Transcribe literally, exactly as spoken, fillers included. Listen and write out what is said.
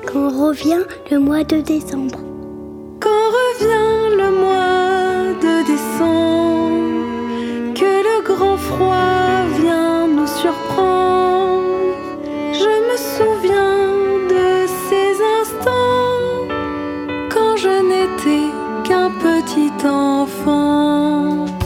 Quand revient le mois de décembre. Quand revient le mois de décembre, que le grand froid vient nous surprendre, je me souviens de ces instants quand je n'étais qu'un petit enfant.